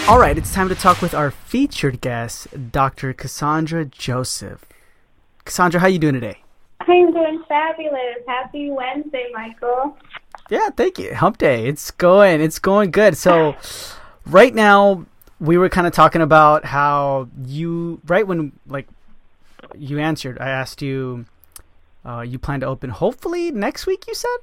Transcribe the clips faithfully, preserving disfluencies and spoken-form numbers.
All right, it's time to talk with our featured guest, Doctor Cassandra Joseph. Cassandra, how you doing today? I'm doing fabulous. Happy Wednesday, Michael. Yeah, thank you. Hump day. It's going. It's going good. So right now, we were kind of talking about how you, right when like you answered, I asked you, uh, you plan to open hopefully next week, you said?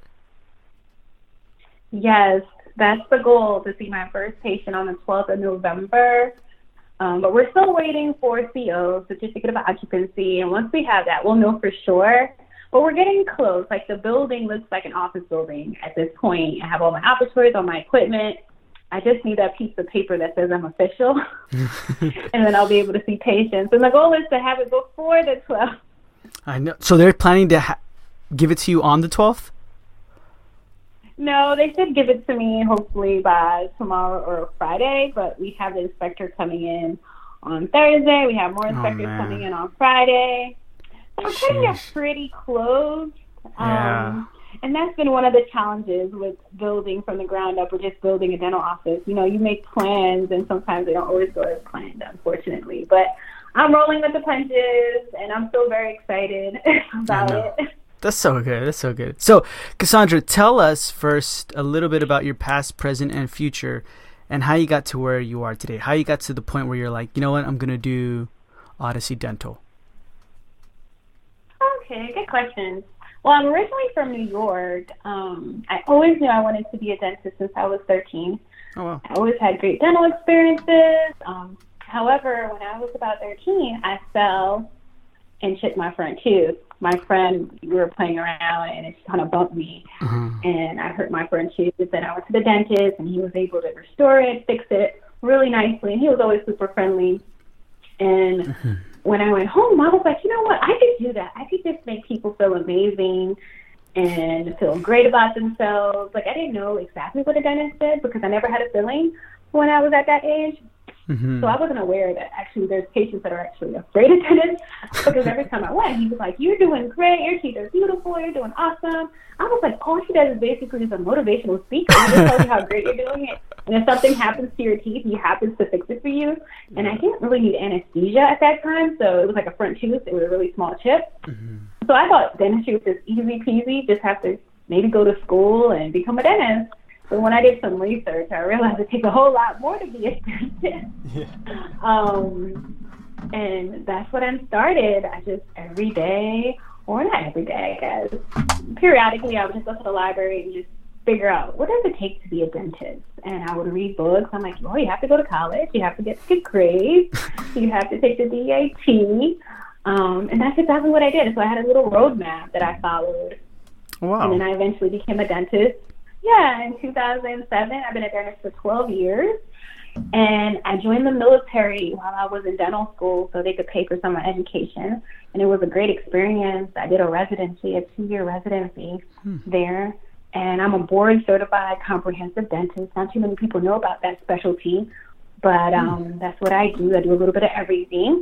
Yes, that's the goal, to see my first patient on the twelfth of November. Um, but we're still waiting for C O, Certificate of Occupancy. And once we have that, we'll know for sure. But we're getting close. Like, the building looks like an office building at this point. I have all my operatories, all my equipment. I just need that piece of paper that says I'm official. And then I'll be able to see patients. And the goal is to have it before the twelfth. I know. So they're planning to ha- give it to you on the twelfth? No, they should give it to me hopefully by tomorrow or Friday, but we have the inspector coming in on Thursday. We have more inspectors oh, coming in on Friday. So we're cutting it pretty close. Yeah. Um, and that's been one of the challenges with building from the ground up or just building a dental office. You know, you make plans and sometimes they don't always go as planned, unfortunately. But I'm rolling with the punches and I'm still very excited about it. That's so good. That's so good. So, Cassandra, tell us first a little bit about your past, present, and future and how you got to where you are today. How you got to the point where you're like, you know what, I'm going to do Odyssey Dental. Okay, good question. Well, I'm originally from New York. Um, I always knew I wanted to be a dentist since I was thirteen. Oh, wow. I always had great dental experiences. Um, however, when I was about thirteen, I fell and chipped my front tooth. My friend, we were playing around, and it kind of bumped me, uh-huh. and I hurt my front tooth. Then I went to the dentist, and he was able to restore it, fix it really nicely, and he was always super friendly. And uh-huh. when I went home, I was like, you know what? I could do that. I could just make people feel amazing and feel great about themselves. Like, I didn't know exactly what a dentist did because I never had a filling when I was at that age. Mm-hmm. So I wasn't aware that actually there's patients that are actually afraid of dentists because every time I went, he was like, you're doing great, your teeth are beautiful, you're doing awesome. I was like, all he does is basically just a motivational speaker. He just tells you how great you're doing it. And if something happens to your teeth, he happens to fix it for you. And I didn't really need anesthesia at that time, so it was like a front tooth. It was a really small chip. Mm-hmm. So I thought dentistry was just easy peasy, just have to maybe go to school and become a dentist. But when I did some research, I realized it takes a whole lot more to be a dentist. Yeah. Um, and that's when I started. I just every day, or not every day, I guess, periodically I would just go to the library and just figure out what does it take to be a dentist. And I would read books. I'm like, well, you have to go to college. You have to get good grades. You have to take the D A T. Um, and that's exactly what I did. So I had a little roadmap that I followed. Wow. And then I eventually became a dentist. Yeah, in two thousand seven, I've been a dentist for twelve years, and I joined the military while I was in dental school so they could pay for some of my education, and it was a great experience. I did a residency, a two-year residency hmm. there, and I'm a board-certified comprehensive dentist. Not too many people know about that specialty, but um, hmm. that's what I do. I do a little bit of everything.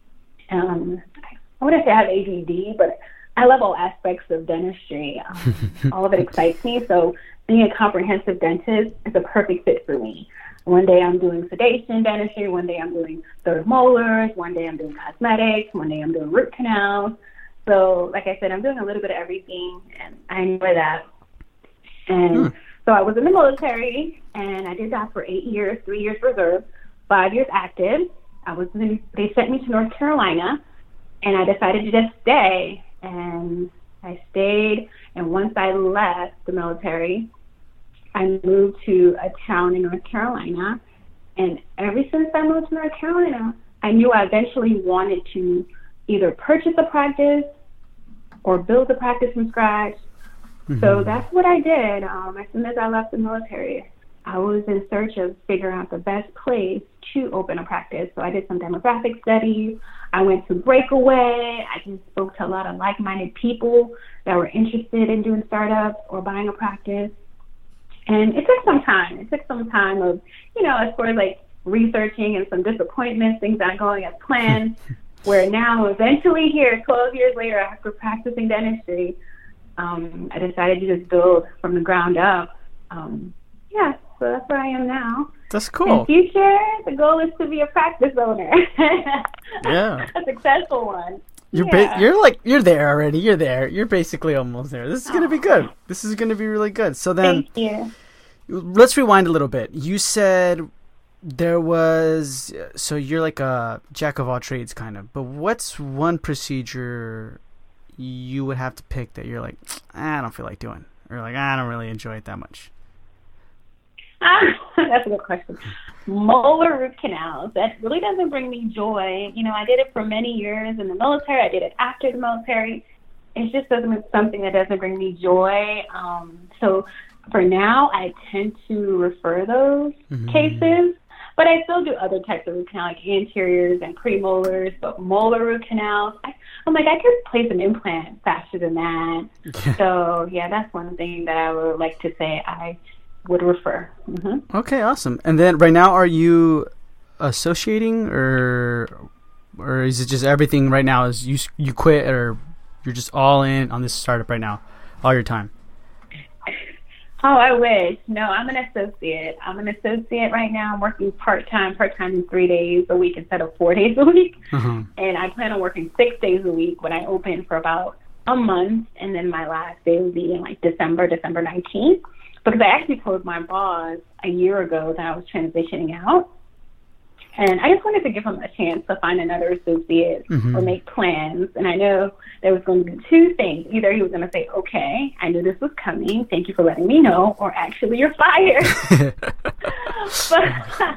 Um, I wouldn't say I have A D D, but I love all aspects of dentistry. Um, all of it excites me, so being a comprehensive dentist is a perfect fit for me. One day I'm doing sedation dentistry, one day I'm doing third molars, one day I'm doing cosmetics, one day I'm doing root canals. So, like I said, I'm doing a little bit of everything, and I enjoy that. And hmm. so I was in the military, and I did that for eight years, three years reserve, five years active. I was in, they sent me to North Carolina, and I decided to just stay. And I stayed, and once I left the military, I moved to a town in North Carolina, and ever since I moved to North Carolina, I knew I eventually wanted to either purchase a practice or build a practice from scratch. Mm-hmm. So that's what I did. Um, as soon as I left the military, I was in search of figuring out the best place to open a practice. So I did some demographic studies. I went to Breakaway. I just spoke to a lot of like-minded people that were interested in doing startups or buying a practice. And it took some time. It took some time of, you know, as far as like researching and some disappointments, things not going as planned, where now eventually here, twelve years later, after practicing dentistry, um, I decided to just build from the ground up. Um, yeah, so that's where I am now. That's cool. In future, the goal is to be a practice owner. Yeah. A successful one. You're yeah. ba- you're like you're there already. You're there. You're basically almost there. This is gonna be good. This is gonna be really good. So then, Thank you. Let's rewind a little bit. You said there was so you're like a jack of all trades kind of. But what's one procedure you would have to pick that you're like, I don't feel like doing, or like I don't really enjoy it that much? Ah, that's a good question. Molar root canals. That really doesn't bring me joy. You know, I did it for many years in the military. I did it after the military. It just doesn't something that doesn't bring me joy. Um, so for now, I tend to refer those mm-hmm. cases. But I still do other types of root canal, like anteriors and premolars. But molar root canals, I, I'm like, I could place an implant faster than that. So, yeah, that's one thing that I would like to say I would refer. Mm-hmm. Okay, awesome. And then right now, are you associating, or or is it just everything right now is you you quit, or you're just all in on this startup right now, all your time? Oh, I wish. No, I'm an associate. I'm an associate right now. I'm working part-time, part-time three days a week instead of four days a week. Uh-huh. And I plan on working six days a week when I open for about a month. And then my last day will be in like December, December nineteenth. Because I actually told my boss a year ago that I was transitioning out. And I just wanted to give him a chance to find another associate mm-hmm. or make plans. And I know there was going to be two things. Either he was going to say, okay, I knew this was coming. Thank you for letting me know. Or actually, you're fired. but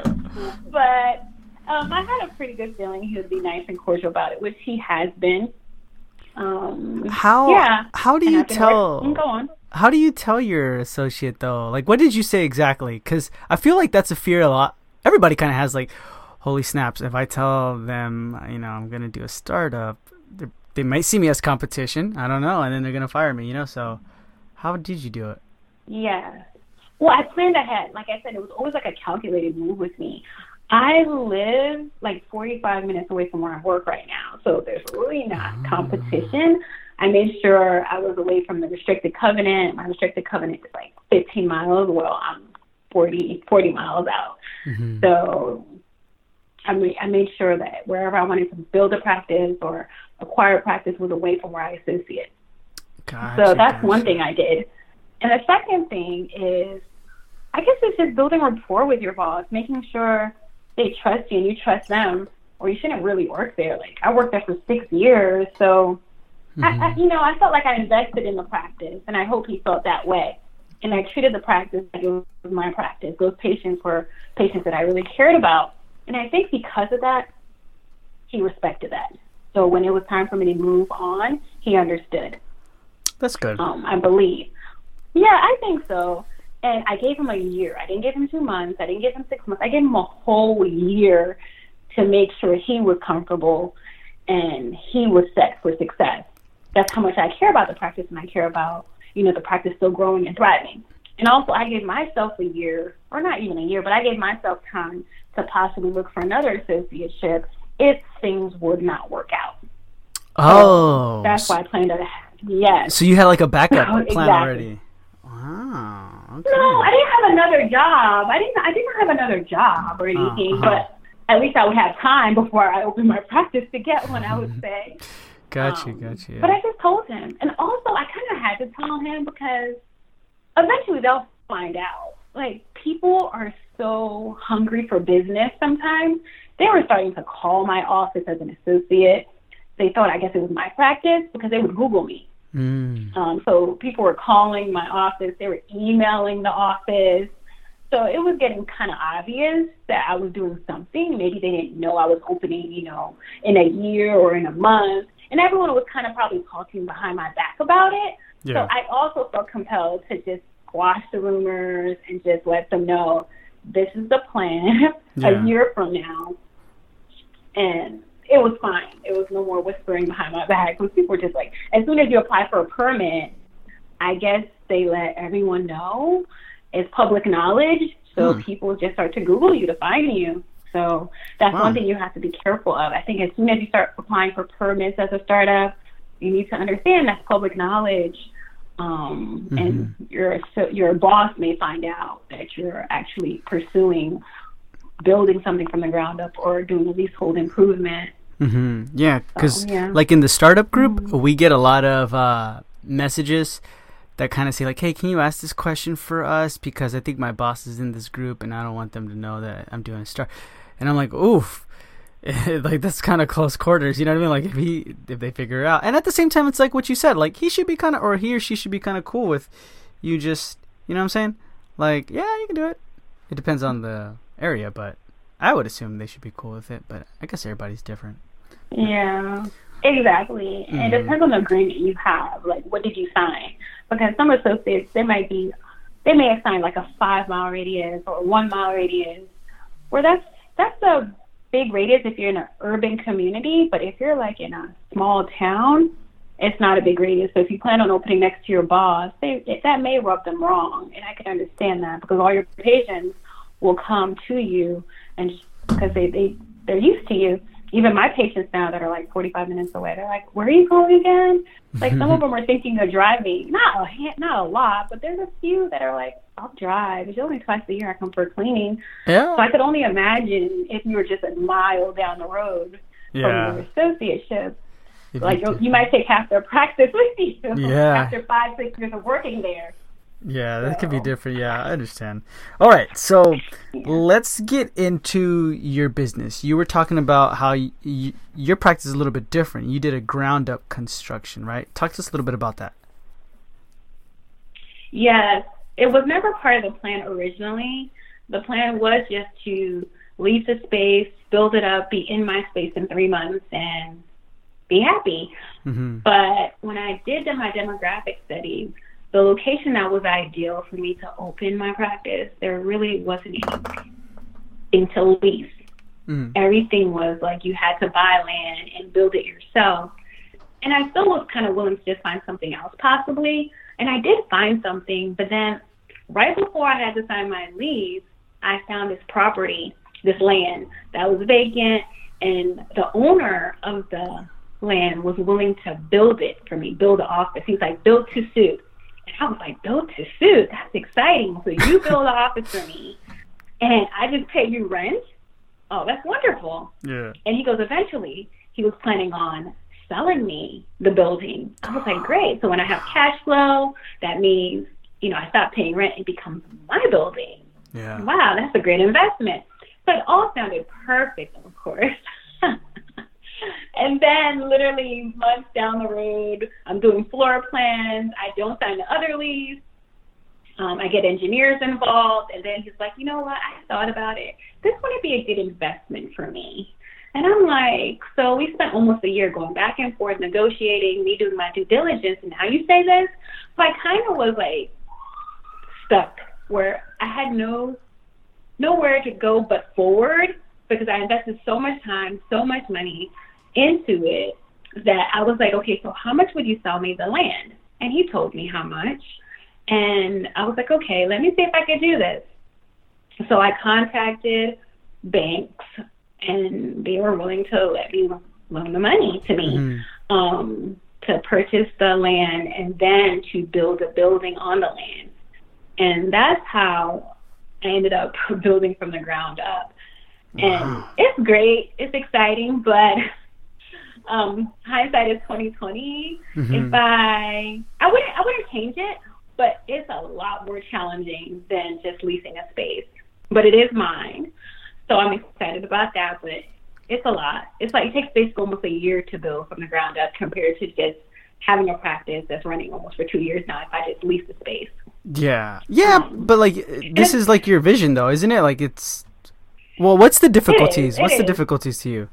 but um, I had a pretty good feeling he would be nice and cordial about it, which he has been. Um, how, yeah. How do you tell? Working, go on. How do you tell your associate, though? Like, what did you say exactly? Because I feel like that's a fear a lot. Everybody kind of has, like, holy snaps, if I tell them, you know, I'm going to do a startup, they might see me as competition. I don't know. And then they're going to fire me, you know? So how did you do it? Yeah. Well, I planned ahead. Like I said, it was always like a calculated move with me. I live like forty-five minutes away from where I work right now. So there's really not oh. competition. I made sure I was away from the restricted covenant. My restricted covenant is like fifteen miles. Well, I'm forty, forty miles out. Mm-hmm. So I made, I made sure that wherever I wanted to build a practice or acquire a practice was away from where I associate. Gotcha, so that's gotcha. one thing I did. And the second thing is, I guess it's just building rapport with your boss, making sure they trust you and you trust them, or you shouldn't really work there. Like, I worked there for six years, so, mm-hmm. I, I, you know, I felt like I invested in the practice, and I hope he felt that way. And I treated the practice like it was my practice. Those patients were patients that I really cared about. And I think because of that, he respected that. So when it was time for me to move on, he understood. That's good. Um, I believe. Yeah, I think so. And I gave him a year. I didn't give him two months. I didn't give him six months. I gave him a whole year to make sure he was comfortable and he was set for success. That's how much I care about the practice, and I care about, you know, the practice still growing and thriving. And also, I gave myself a year, or not even a year, but I gave myself time to possibly look for another associateship if things would not work out. Oh. So that's why I planned it. Yes. So you had like a backup plan exactly. already. Wow. Okay. No, I didn't have another job. I didn't. I didn't have another job or anything, uh-huh. but at least I would have time before I opened my practice to get one, I would say. Gotcha, um, gotcha. Yeah. But I just told him. And also, I kind of had to tell him because eventually they'll find out. Like, people are so hungry for business sometimes. They were starting to call my office as an associate. They thought, I guess it was my practice because they would Google me. Mm. Um, so people were calling my office. They were emailing the office. So it was getting kind of obvious that I was doing something. Maybe they didn't know I was opening, you know, in a year or in a month. And everyone was kind of probably talking behind my back about it. Yeah. So I also felt compelled to just squash the rumors and just let them know this is the plan yeah. a year from now. And it was fine. It was no more whispering behind my back. Because people were just like, as soon as you apply for a permit, I guess they let everyone know. It's public knowledge, so hmm. people just start to Google you to find you. So that's wow. one thing you have to be careful of. I think as soon as you start applying for permits as a startup, you need to understand that's public knowledge. Um, mm-hmm. And your so your boss may find out that you're actually pursuing building something from the ground up or doing a leasehold improvement. Mm-hmm. Yeah, because so, yeah. like in the startup group, mm-hmm. we get a lot of uh, messages that kind of say like, hey, can you ask this question for us? Because I think my boss is in this group and I don't want them to know that I'm doing a start. And I'm like, oof. Like that's kind of close quarters, you know what I mean? Like if he, if they figure it out, and at the same time, it's like what you said. Like he should be kind of, or he or she should be kind of cool with you. Just, you know what I'm saying? Like, yeah, you can do it. It depends on the area, but I would assume they should be cool with it. But I guess everybody's different. Yeah, exactly. Mm-hmm. And it depends on the agreement you have. Like, what did you sign? Because some associates, they might be, they may have signed like a five mile radius or a one mile radius, where that's that's a big radius if you're in an urban community, but if you're like in a small town, it's not a big radius. So if you plan on opening next to your boss, they, that may rub them wrong, and I can understand that because all your patients will come to you, and because they they they're used to you. Even my patients now that are like forty-five minutes away, they're like, "Where are you going again?" Like some of them are thinking of driving. Not a not a lot, but there's a few that are like, "I'll drive. It's only twice a year I come for cleaning." Yeah. So I could only imagine if you were just a mile down the road yeah. from your associateship. If like you, you might take half their practice with you yeah. after five, six years of working there. Yeah, that so. could be different. Yeah, I understand. All right, so yeah. let's get into your business. You were talking about how y- y- your practice is a little bit different. You did a ground-up construction, right? Talk to us a little bit about that. Yes, it was never part of the plan originally. The plan was just to lease a space, build it up, be in my space in three months, and be happy. Mm-hmm. But when I did my demographic studies, the location that was ideal for me to open my practice, there really wasn't anything to lease. Mm. Everything was like you had to buy land and build it yourself. And I still was kind of willing to just find something else possibly. And I did find something, but then right before I had to sign my lease, I found this property, this land that was vacant, and the owner of the land was willing to build it for me, build an office. He was like, build to suit. And I was like, build to suit? That's exciting. So you build an office for me, and I just pay you rent? Oh, that's wonderful. Yeah. And he goes, eventually, he was planning on selling me the building. I was like, great. So when I have cash flow, that means, you know, I stop paying rent, it becomes my building. Yeah. Wow, that's a great investment. So it all sounded perfect, of course. And then literally months down the road, I'm doing floor plans. I don't sign the other lease. Um, I get engineers involved. And then he's like, you know what? I thought about it. This wouldn't be a good investment for me. And I'm like, so we spent almost a year going back and forth, negotiating, me doing my due diligence. And now you say this? So I kind of was like stuck where I had no nowhere to go but forward because I invested so much time, so much money into it that I was like, okay, so how much would you sell me the land? And he told me how much. And I was like, okay, let me see if I could do this. So I contacted banks, and they were willing to let me loan the money to me mm-hmm. um, to purchase the land and then to build a building on the land. And that's how I ended up building from the ground up. And wow. It's great. It's exciting, but um, hindsight is twenty twenty. Mm-hmm. If I, I wouldn't, I wouldn't change it, but it's a lot more challenging than just leasing a space. But it is mine, so I'm excited about that. But it's a lot. It's like it takes basically almost a year to build from the ground up compared to just having a practice that's running almost for two years now. If I just lease the space. Yeah, yeah, um, but like this is like your vision, though, isn't it? Like it's. Well, what's the difficulties? It is, it what's is. the difficulties to you?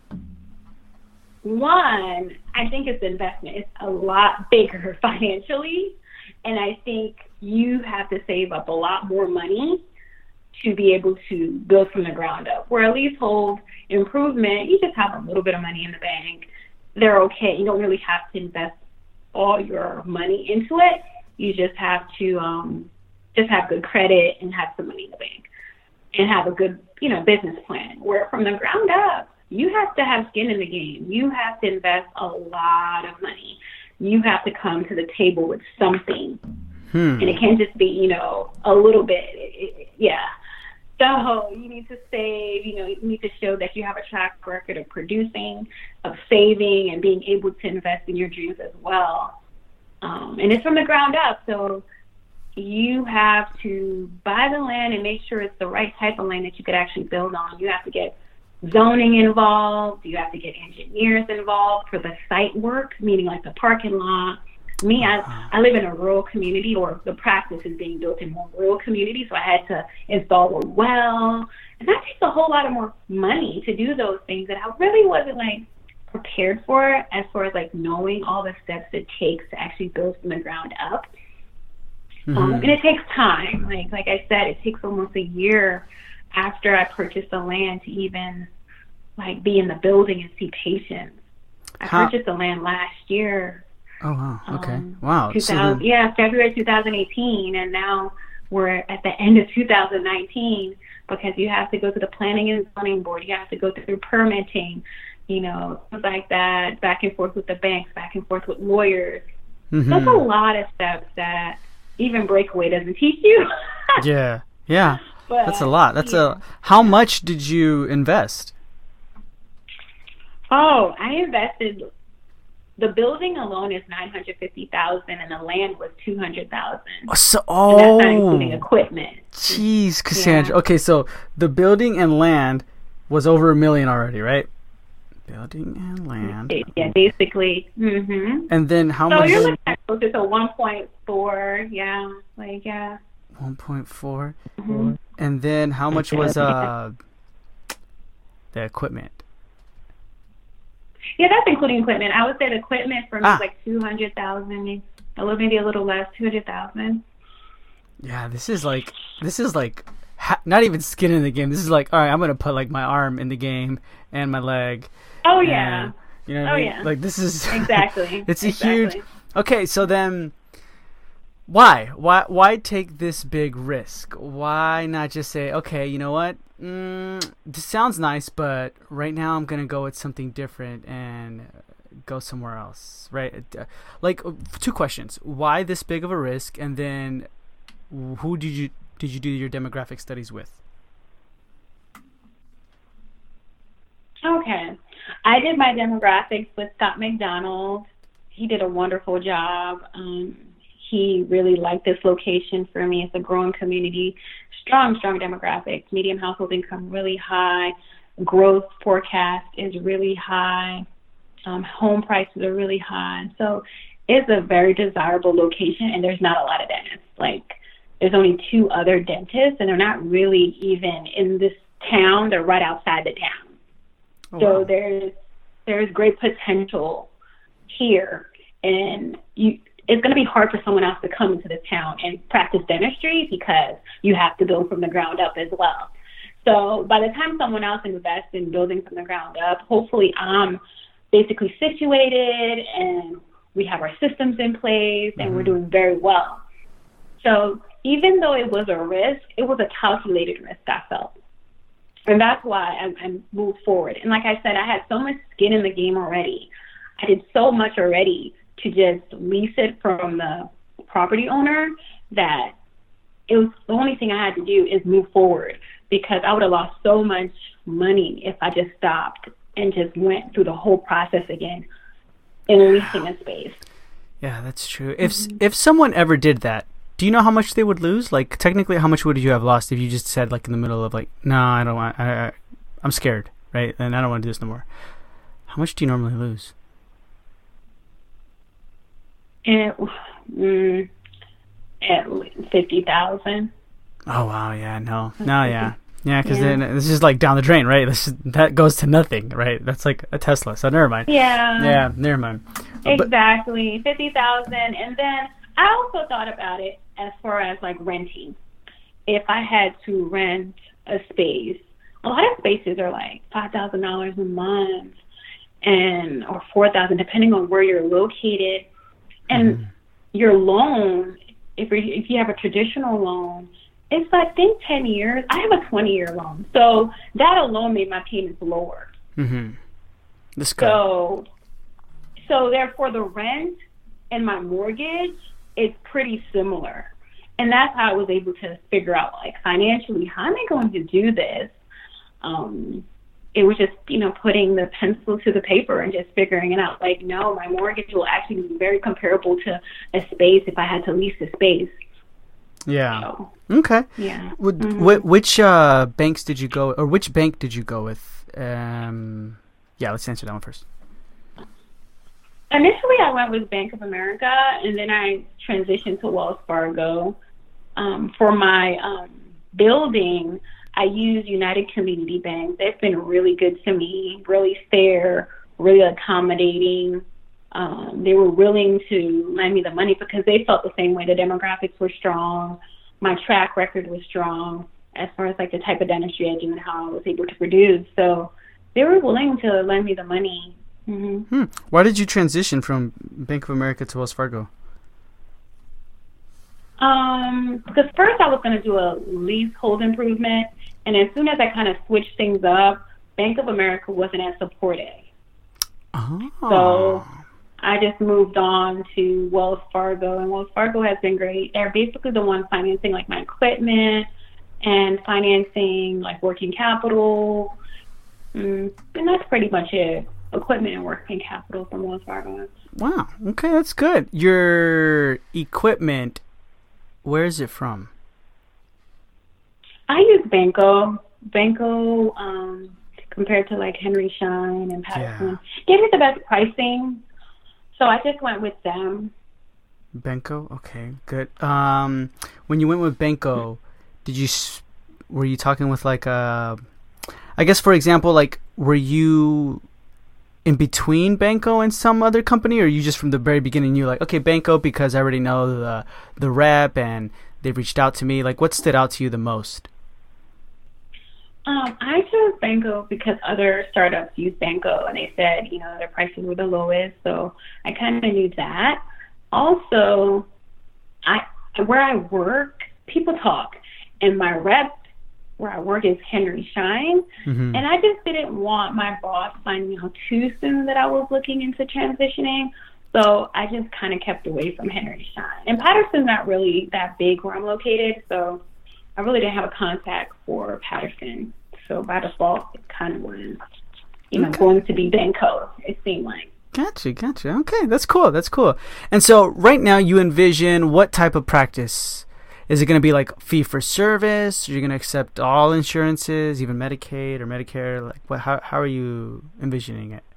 One, I think it's investment. It's a lot bigger financially, and I think you have to save up a lot more money to be able to build from the ground up. Where a leasehold improvement, you just have a little bit of money in the bank. They're okay. You don't really have to invest all your money into it. You just have to um, just have good credit and have some money in the bank and have a good, you know, business plan. Where from the ground up, you have to have skin in the game. You have to invest a lot of money. You have to come to the table with something. Hmm. And it can't just be, you know, a little bit. It, it, yeah. So you need to save, you know, you need to show that you have a track record of producing, of saving, and being able to invest in your dreams as well. Um, and it's from the ground up. So you have to buy the land and make sure it's the right type of land that you could actually build on. You have to get zoning involved. You have to get engineers involved for the site work, meaning like the parking lot. Me, I, I live in a rural community, or the practice is being built in more rural communities, so I had to install a well. And that takes a whole lot of more money to do those things that I really wasn't like prepared for, as far as like knowing all the steps it takes to actually build from the ground up. Mm-hmm. Um, and it takes time. Like like I said, it takes almost a year after I purchased the land to even like be in the building and see patients. I How? purchased the land last year. Oh, wow. Okay. Um, wow. So then, yeah, February twenty eighteen, and now we're at the end of two thousand nineteen, because you have to go to the planning and zoning board. You have to go through permitting, you know, things like that, back and forth with the banks, back and forth with lawyers. Mm-hmm. There's a lot of steps that even Breakaway doesn't teach you. yeah. Yeah. But, That's a lot. That's yeah. a. How much did you invest? Oh, I invested. The building alone is nine hundred fifty thousand, and the land was two hundred thousand. So, oh, and that's not including equipment. Jeez, Cassandra. Yeah. Okay, so the building and land was over a million already, right? Building and land. Yeah, basically. Mm-hmm. And then how so much? So you're looking at closer to one point four. Yeah, like yeah. One point four. Mm-hmm. And then how much was uh the equipment? Yeah, that's including equipment. I would say the equipment for me ah. is like two hundred thousand, a little maybe a little less, two hundred thousand. Yeah, this is like this is like ha- not even skin in the game. This is like, all right, I'm gonna put like my arm in the game and my leg. Oh and, yeah. You know what oh I mean? yeah. Like this is exactly. It's a exactly. huge. Okay, so then. Why? Why? Why take this big risk? Why not just say, okay, you know what? Mm, this sounds nice, but right now I'm gonna go with something different and go somewhere else, right? Like, two questions: why this big of a risk, and then who did you did you do your demographic studies with? Okay, I did my demographics with Scott McDonald. He did a wonderful job. Um, He really liked this location for me. It's a growing community, strong, strong demographics, medium household income really high, growth forecast is really high, um, home prices are really high. So it's a very desirable location, and there's not a lot of dentists. Like, there's only two other dentists, and they're not really even in this town. They're right outside the town. Oh, so wow. there's there's great potential here, and you. It's going to be hard for someone else to come into this town and practice dentistry, because you have to build from the ground up as well. So by the time someone else invests in building from the ground up, hopefully I'm basically situated and we have our systems in place and mm-hmm. we're doing very well. So even though it was a risk, it was a calculated risk, I felt. And that's why I, I moved forward. And like I said, I had so much skin in the game already. I did so much already to just lease it from the property owner that it was the only thing I had to do is move forward, because I would have lost so much money if I just stopped and just went through the whole process again in leasing a space. Yeah, that's true. If mm-hmm. if someone ever did that, do you know how much they would lose? Like, technically, how much would you have lost if you just said, like, in the middle of, like, no, I don't want, I, I, I'm scared, right? And I don't want to do this no more. How much do you normally lose? It, mm, at fifty thousand. Oh wow! Yeah, no, no, yeah, yeah. Because yeah. then this is like down the drain, right? This is, that goes to nothing, right? That's like a Tesla. So never mind. Yeah. Yeah, never mind. Exactly, but, fifty thousand, and then I also thought about it as far as like renting. If I had to rent a space, a lot of spaces are like five thousand dollars a month, and or four thousand, depending on where you're located. And mm. your loan, if you if you have a traditional loan, it's I think ten years. I have a twenty year loan, so that alone made my payments lower. Mm-hmm. That's good. So, so therefore, the rent and my mortgage is pretty similar. and that's how I was able to figure out, like, financially, how am I going to do this? Um, it was just, you know, putting the pencil to the paper and just figuring it out. Like, no, my mortgage will actually be very comparable to a space if I had to lease a space. Yeah. So, okay. yeah. Wh- Mm-hmm. wh- which uh, banks did you go, or which bank did you go with? Um, yeah, let's answer that one first. Initially, I went with Bank of America, and then I transitioned to Wells Fargo. Um, for my um, building, I use United Community Bank. They've been really good to me, really fair, really accommodating. Um, they were willing to lend me the money because they felt the same way. The demographics were strong. My track record was strong as far as like the type of dentistry I do and how I was able to produce. So they were willing to lend me the money. Mm-hmm. Hmm. Why did you transition from Bank of America to Wells Fargo? Um, because first I was going to do a leasehold improvement, and as soon as I kind of switched things up, Bank of America wasn't as supportive. Oh. So I just moved on to Wells Fargo, and Wells Fargo has been great. They're basically the ones financing like my equipment and financing like working capital, mm, and that's pretty much it. Equipment and working capital from Wells Fargo. Wow. Okay, that's good. Your equipment, where is it from? I use Banco. Banco, um, compared to like Henry Schein and Patterson, Yeah. gave me the best pricing. So I just went with them. Banco. Okay, good. Um, when you went with Banco, did you s- were you talking with like a? I guess for example, like were you in between Banco and some other company, or you just from the very beginning you like, okay, Banco because I already know the the rep and they reached out to me. Like, what stood out to you the most? Um, I chose Banco because other startups use Banco, and they said, you know, their prices were the lowest. So I kind of knew that. Also, I where I work, people talk, and my rep where I work is Henry Schein, Mm-hmm. and I just didn't want my boss finding out too soon that I was looking into transitioning. So I just kind of kept away from Henry Schein. And Patterson's not really that big where I'm located, so I really didn't have a contact for Patterson. So by default, it kind of was, you know, Okay. going to be Banco, it seemed like. Gotcha, gotcha. Okay, that's cool. That's cool. And so right now you envision what type of practice? Is it going to be like fee for service? Are you going to accept all insurances, even Medicaid or Medicare? Like, what? How how are you envisioning it?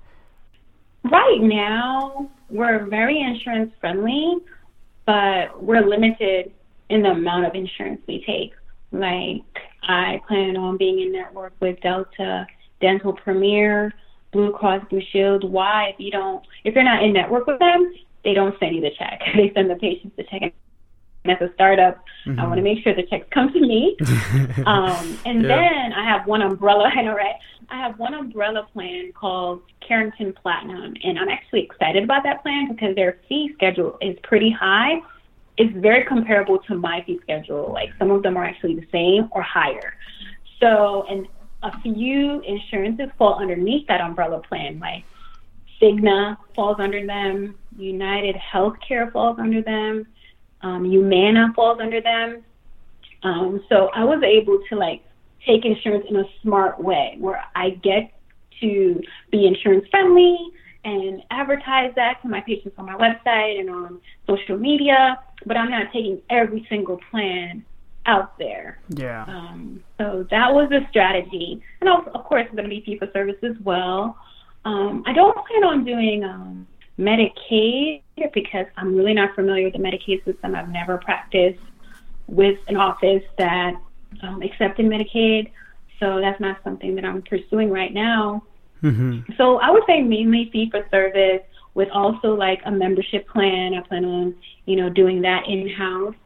Right now, we're very insurance friendly, but we're limited in the amount of insurance we take. Like, I plan on being in network with Delta, Dental Premier, Blue Cross Blue Shield. Why? If you don't, if you're not in network with them, they don't send you the check. They send the patients the check. And as a startup, Mm-hmm. I want to make sure the checks come to me. um, and Yeah. then I have one umbrella, I know, right? I have one umbrella plan called Carrington Platinum, and I'm actually excited about that plan because their fee schedule is pretty high. It's very comparable to my fee schedule. Like, some of them are actually the same or higher. So, and a few insurances fall underneath that umbrella plan, like Cigna falls under them, United Healthcare falls under them, um, Humana falls under them. Um, so I was able to like take insurance in a smart way where I get to be insurance friendly and advertise that to my patients on my website and on social media, but I'm not taking every single plan out there. Yeah. Um, so that was the strategy. And also, of course, it's going to be fee for service as well. Um, I don't plan on doing um, Medicaid because I'm really not familiar with the Medicaid system. I've never practiced with an office that um, accepted Medicaid, so that's not something that I'm pursuing right now. Mm-hmm. So I would say mainly fee for service with also like a membership plan. I plan on, you know, doing that in-house.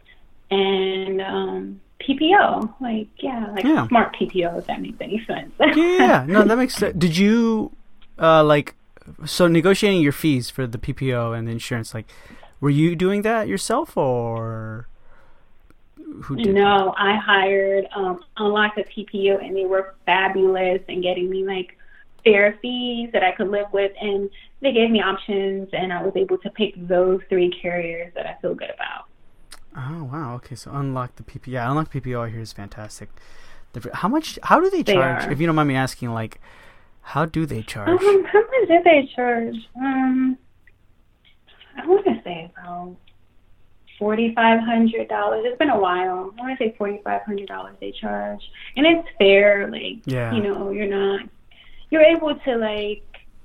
And um, P P O, like, yeah, like Yeah. smart P P O, if that makes any sense. Yeah, no, that makes sense. Did you, uh, like, so negotiating your fees for the P P O and the insurance, like, were you doing that yourself or who did? No, I hired um, Unlock the P P O, and they were fabulous in getting me, like, fair fees that I could live with. And they gave me options, and I was able to pick those three carriers that I feel good about. Oh wow. Okay, so unlock the P P O. Yeah, unlock P P O here is fantastic. The, how much? How do they charge? They if you don't mind me asking, like, how do they charge? Um, how much did they charge? Um, I want to say about forty five hundred dollars. It's been a while. I want to say forty five hundred dollars they charge, and it's fair. Like, Yeah. you know, you're not. You're able to like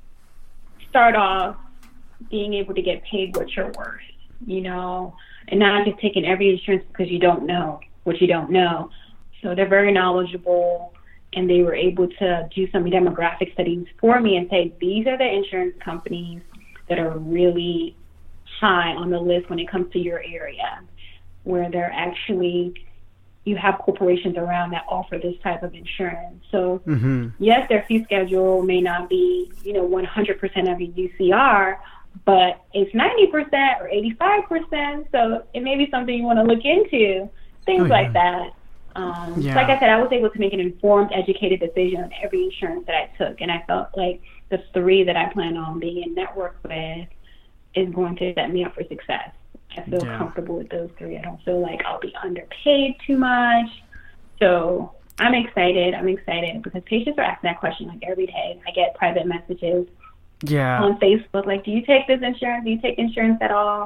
start off being able to get paid what you're worth. You know, and not just taking every insurance because you don't know what you don't know. So they're very knowledgeable, and they were able to do some demographic studies for me and say, these are the insurance companies that are really high on the list when it comes to your area, where they're actually, you have corporations around that offer this type of insurance. So Mm-hmm. yes, their fee schedule may not be, you know, one hundred percent of your U C R, but it's ninety percent or eighty-five percent. So it may be something you want to look into, things Oh, yeah. like that. Um, Yeah. Like I said, I was able to make an informed, educated decision on every insurance that I took. And I felt like the three that I plan on being in network with is going to set me up for success. I feel Yeah. comfortable with those three. I don't feel like I'll be underpaid too much. So I'm excited. I'm excited because patients are asking that question like every day. I get private messages Yeah. on Facebook like, do you take this insurance? Do you take insurance at all?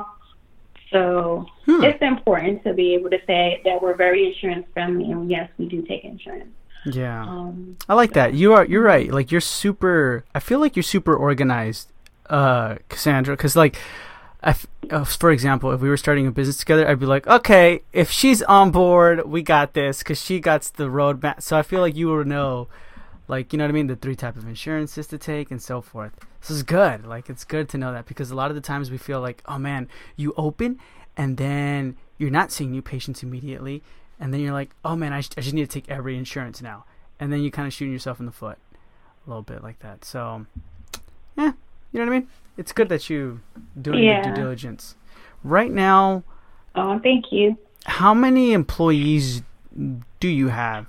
So Hmm. it's important to be able to say that we're very insurance friendly, and yes, we do take insurance. Yeah. Um, I like that. You are. You're right. Like you're super. I feel like you're super organized, uh, Cassandra. Because like, I f- uh, for example, if we were starting a business together, I'd be like, okay, if she's on board, we got this, because she got the roadmap. So I feel like you would know, like, you know what I mean, the three type of insurances to take and so forth. This is good. Like it's good to know that, because a lot of the times we feel like, oh man, you open and then you're not seeing new patients immediately. And then you're like, oh man, I, sh- I just need to take every insurance now. And then you kind of shooting yourself in the foot a little bit like that. So, yeah, you know what I mean? It's good that you doing Yeah. the due diligence. Right now, oh, thank you. how many employees do you have?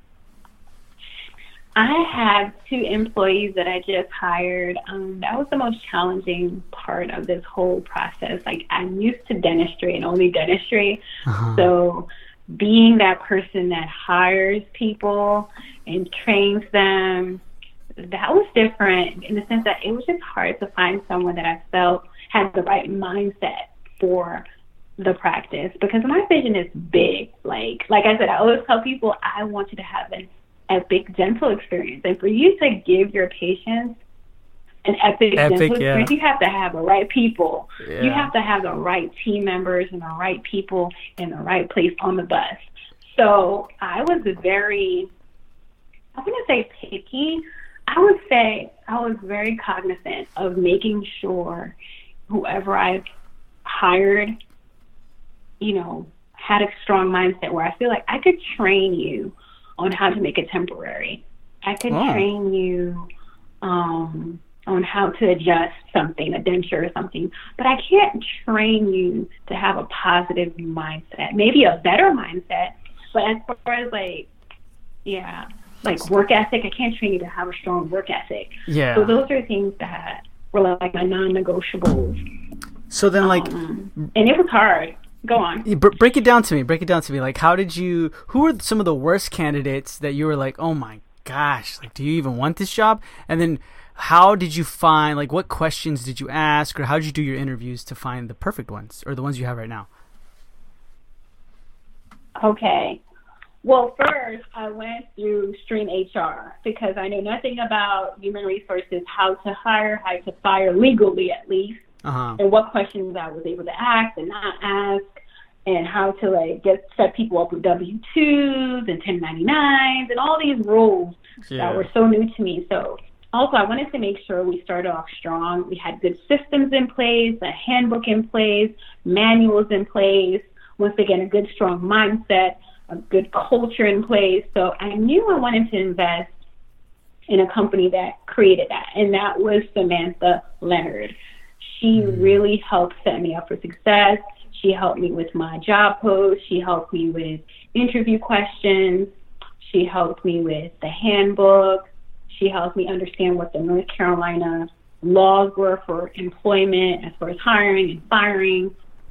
I have two employees that I just hired. Um, that was the most challenging part of this whole process. Like, I'm used to dentistry and only dentistry. Uh-huh. So being that person that hires people and trains them, that was different in the sense that it was just hard to find someone that I felt had the right mindset for the practice, because my vision is big. Like, like I said, I always tell people I want you to have an epic dental experience. And for you to give your patients an epic, Epic, dental yeah. experience, you have to have the right people. You Yeah. have to have the right team members and the right people in the right place on the bus. So I was very, I wouldn't say picky. I would say I was very cognizant of making sure whoever I hired, you know, had a strong mindset where I feel like I could train you on how to make it temporary. I could Oh. train you um, on how to adjust something, a denture or something, but I can't train you to have a positive mindset, maybe a better mindset. But as far as like, yeah, like work ethic, I can't train you to have a strong work ethic. Yeah. So those are things that were like my non-negotiables. So then, like, Um, and it was hard. Go on. you br- break it down to me. Break it down to me. Like, how did you? Who were some of the worst candidates that you were like, oh my gosh, like, do you even want this job? And then, how did you find? Like, what questions did you ask, or how did you do your interviews to find the perfect ones, or the ones you have right now? Okay. Well, first, I went through Stream H R because I knew nothing about human resources, how to hire, how to fire legally at least, Uh huh. and what questions I was able to ask and not ask, and how to like get set people up with W two's and ten ninety-nines and all these rules that were so new to me. So also, I wanted to make sure we started off strong. We had good systems in place, a handbook in place, manuals in place. Once again, a good, strong mindset, a good culture in place. So I knew I wanted to invest in a company that created that, and that was Samantha Leonard. She really helped set me up for success. She helped me with my job post. She helped me with interview questions. She helped me with the handbook. She helped me understand what the North Carolina laws were for employment as far as hiring and firing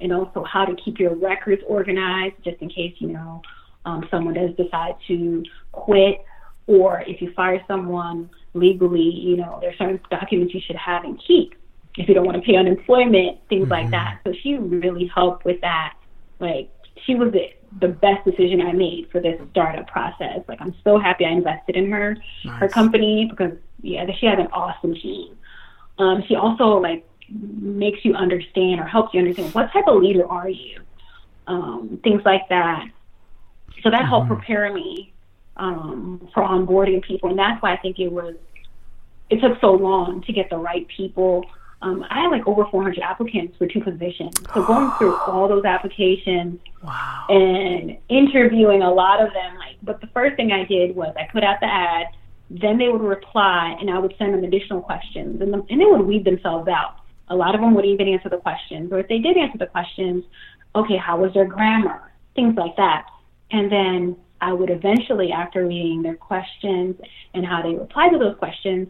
and also how to keep your records organized, just in case, you know, um, someone does decide to quit, or if you fire someone legally, you know, there's certain documents you should have and keep if you don't want to pay unemployment, things mm-hmm. like that. So she really helped with that. Like, she was the, the best decision I made for this startup process. Like, I'm so happy I invested in her, nice. her company, because, yeah, she has an awesome team. Um, she also, like, makes you understand or helps you understand what type of leader are you, um, things like that. So that mm-hmm. helped prepare me um, for onboarding people. And that's why I think it was, it took so long to get the right people. Um, I had like over four hundred applicants for two positions. So going through all those applications wow. and interviewing a lot of them, like, but the first thing I did was I put out the ad, then they would reply, and I would send them additional questions, and, the, and they would weed themselves out. A lot of them would even answer the questions, or if they did answer the questions, okay, how was their grammar, things like that. And then I would eventually, after reading their questions and how they replied to those questions,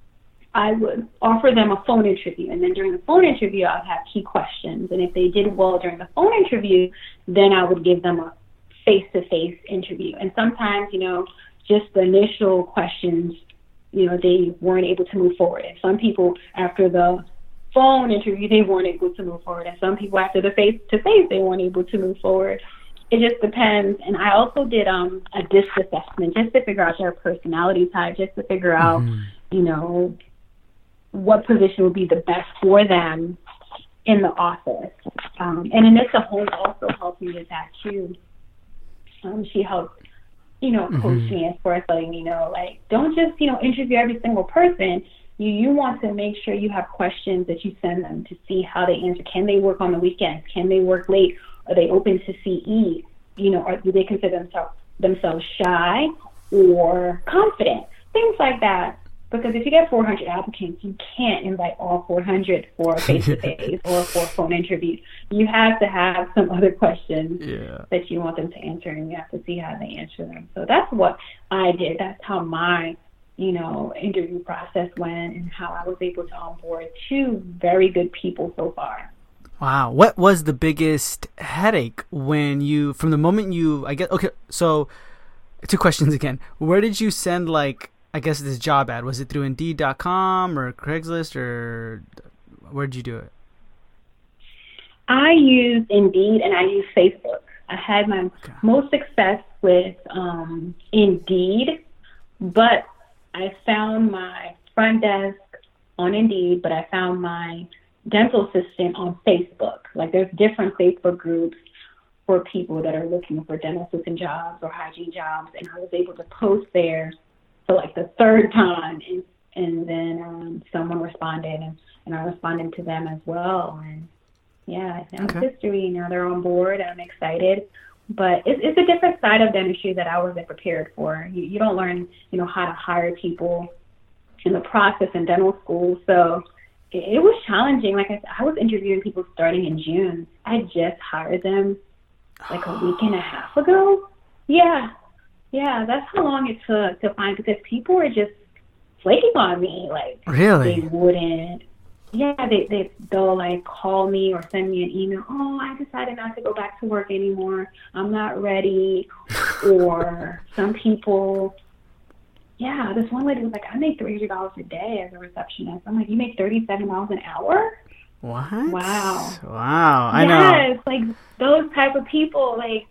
I would offer them a phone interview. And then during the phone interview, I would have key questions. And if they did well during the phone interview, then I would give them a face-to-face interview. And sometimes, you know, just the initial questions, you know, they weren't able to move forward. And some people, after the phone interview, they weren't able to move forward. And some people, after the face-to-face, they weren't able to move forward. It just depends. And I also did um, a DISC assessment just to figure out their personality type, just to figure out, mm-hmm. you know, what position would be the best for them in the office. Um, and Anissa Holmes also helped me with that too. Um, she helped, you know, coach mm-hmm. me as far as letting me know, like, don't just, you know, interview every single person. You you want to make sure you have questions that you send them to see how they answer. Can they work on the weekends? Can they work late? Are they open to C E? You know, or do they consider themselves themselves shy or confident? Things like that. Because if you get four hundred applicants, you can't invite all four hundred for a face-to-face or for a phone interview. You have to have some other questions yeah. that you want them to answer, and you have to see how they answer them. So that's what I did. That's how my, you know, interview process went, and how I was able to onboard two very good people so far. Wow. What was the biggest headache when you, from the moment you, I guess, okay, so two questions again. Where did you send, like, I guess this job ad? Was it through Indeed dot com or Craigslist, or where did you do it? I used Indeed and I used Facebook. I had my okay. most success with um, Indeed, but I found my front desk on Indeed, but I found my dental assistant on Facebook. Like, there's different Facebook groups for people that are looking for dental assistant jobs or hygiene jobs, and I was able to post there for like the third time, and, and then um, someone responded, and, and I responded to them as well. And yeah, now it's okay. history. Now they're on board, and I'm excited. But it's, it's a different side of dentistry that I wasn't prepared for. You, you don't learn, you know, how to hire people in the process in dental school. So it, it was challenging. Like I said, I was interviewing people starting in June. I just hired them like a week and a half ago. Yeah. Yeah, that's how long it took to find, because people were just flaking on me. Like, really? They wouldn't. Yeah, they, they, they'll, like, call me or send me an email. Oh, I decided not to go back to work anymore. I'm not ready. Or some people, yeah, this one lady was like, I make three hundred dollars a day as a receptionist. I'm like, you make thirty-seven dollars an hour? What? Wow. Wow, I yes, know. Yes, like, those type of people, like,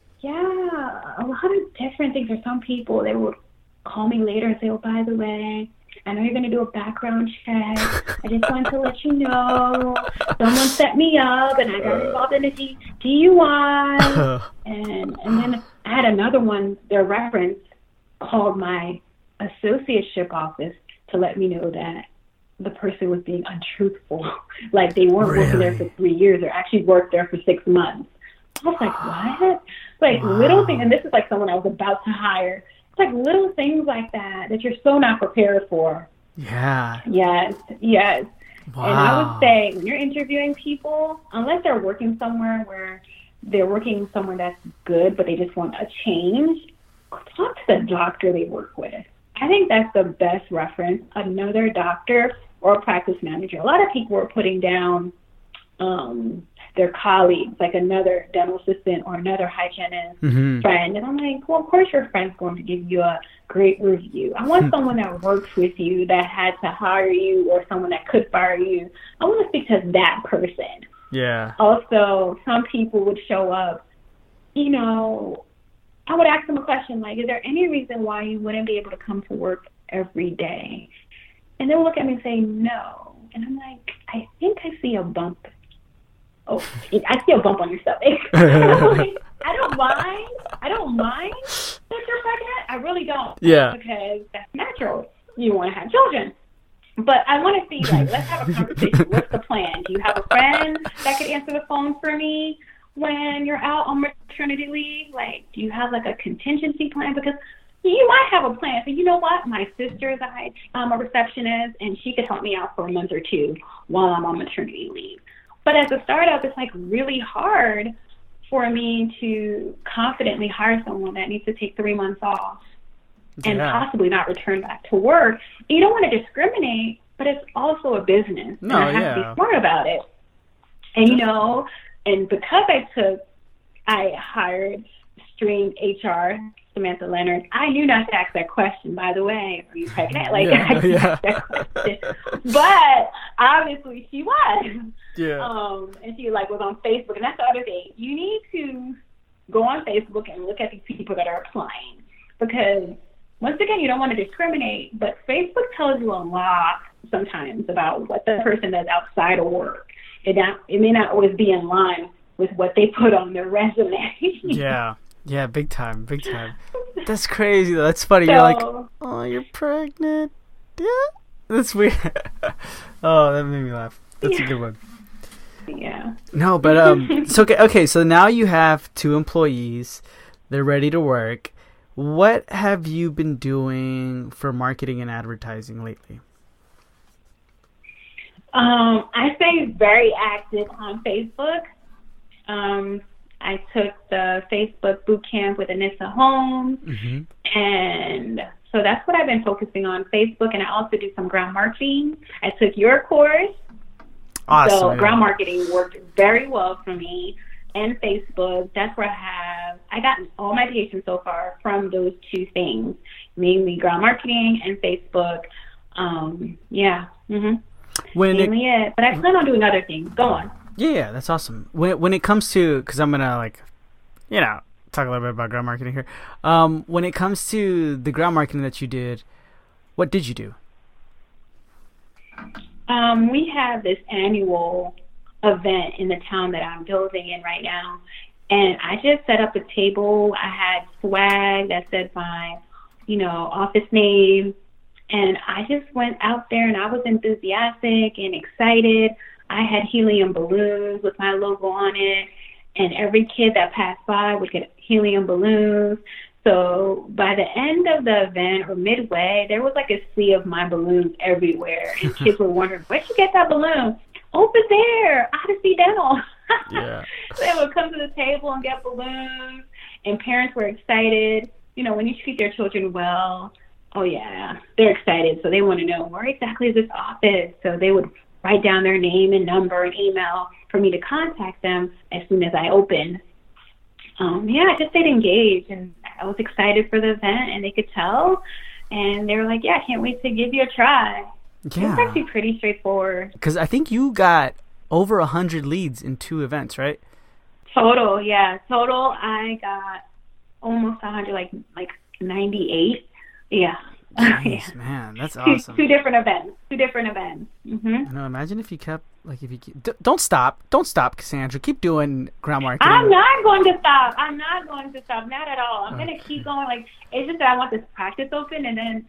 yeah, a lot of different things. For some people, they would call me later and say, oh, by the way, I know you're going to do a background check. I just wanted to let you know someone set me up, and I got involved in a D- DUI. and and then I had another one, their reference, called my associateship office to let me know that the person was being untruthful. Like, they weren't really? working there for three years. They actually worked there for six months. I was like, what? Like, wow. Little things, and this is like someone I was about to hire. It's like little things like that that you're so not prepared for. Yeah. Yes, yes. Wow. And I would say, when you're interviewing people, unless they're working somewhere where they're working somewhere that's good, but they just want a change, talk to the doctor they work with. I think that's the best reference, another doctor or a practice manager. A lot of people are putting down um, their colleagues, like another dental assistant or another hygienist mm-hmm. friend. And I'm like, well, of course your friend's going to give you a great review. I want someone that works with you, that had to hire you, or someone that could fire you. I want to speak to that person. Yeah. Also, some people would show up, you know, I would ask them a question like, is there any reason why you wouldn't be able to come to work every day? And they'll look at me and say, no. And I'm like, I think I see a bump. Oh, I see a bump on your stomach. I don't mind. I don't mind that you're pregnant. I really don't. Yeah. Because that's natural. You want to have children. But I want to see, like, let's have a conversation. What's the plan? Do you have a friend that could answer the phone for me when you're out on maternity leave? Like, do you have, like, a contingency plan? Because you might have a plan. So you know what? My sister is a, um, a receptionist, and she could help me out for a month or two while I'm on maternity leave. But as a startup, it's, like, really hard for me to confidently hire someone that needs to take three months off and yeah. possibly not return back to work. You don't want to discriminate, but it's also a business. No, and I have yeah. to be smart about it. And, you know, and because I took, I hired Stream H R, Samantha Leonard, I knew not to ask that question, by the way. Are you pregnant? Like, yeah, I didn't yeah. ask that question. But obviously she was. Yeah. Um, and she, like, was on Facebook. And that's the other thing. You need to go on Facebook and look at these people that are applying. Because, once again, you don't want to discriminate, but Facebook tells you a lot sometimes about what the person does outside of work. It, not, it may not always be in line with what they put on their resume. Yeah. Yeah, big time, big time. That's crazy, though. That's funny. So, you're like, oh, you're pregnant? Yeah. That's weird. Oh, that made me laugh. That's yeah. a good one. Yeah. No, but, um, so, okay, okay, so now you have two employees. They're ready to work. What have you been doing for marketing and advertising lately? Um, I stay very active on Facebook. Um, I took the Facebook boot camp with Anissa Holmes, mm-hmm. and so that's what I've been focusing on, Facebook, and I also do some ground marketing. I took your course, awesome, so yeah. ground marketing worked very well for me, and Facebook. That's where I have, I got all my patients so far from those two things, mainly ground marketing and Facebook. Um, yeah, mm-hmm. When mainly it, it, but I plan on doing other things. Go on. Yeah, that's awesome. When when it comes to, because I'm gonna like, you know, talk a little bit about ground marketing here. Um, when it comes to the ground marketing that you did, what did you do? Um, we have this annual event in the town that I'm building in right now, and I just set up a table. I had swag that said my, you know, office name, and I just went out there and I was enthusiastic and excited. I had helium balloons with my logo on it, and every kid that passed by would get helium balloons. So by the end of the event, or midway, there was like a sea of my balloons everywhere, and kids were wondering, where'd you get that balloon? Over there, Odyssey Dental. Yeah. So they would come to the table and get balloons, and parents were excited. You know, when you treat their children well, oh yeah, they're excited. So they want to know, where exactly is this office? So they would write down their name and number and email for me to contact them as soon as I opened. Um, yeah, I just stayed engaged, and I was excited for the event, and they could tell. And they were like, yeah, I can't wait to give you a try. Yeah. It's actually pretty straightforward. Because I think you got over one hundred leads in two events, right? Total, yeah. Total, I got almost one hundred, like like ninety-eight. Yeah. Jeez, yeah. Man, that's awesome. Two, two different events. Two different events. Mm-hmm. I know. Imagine if you kept, like, if you keep, d- don't stop, don't stop, Cassandra. Keep doing ground marketing. I'm not going to stop. I'm not going to stop. Not at all. I'm okay. going to keep going. Like, it's just that I want this practice open, and then,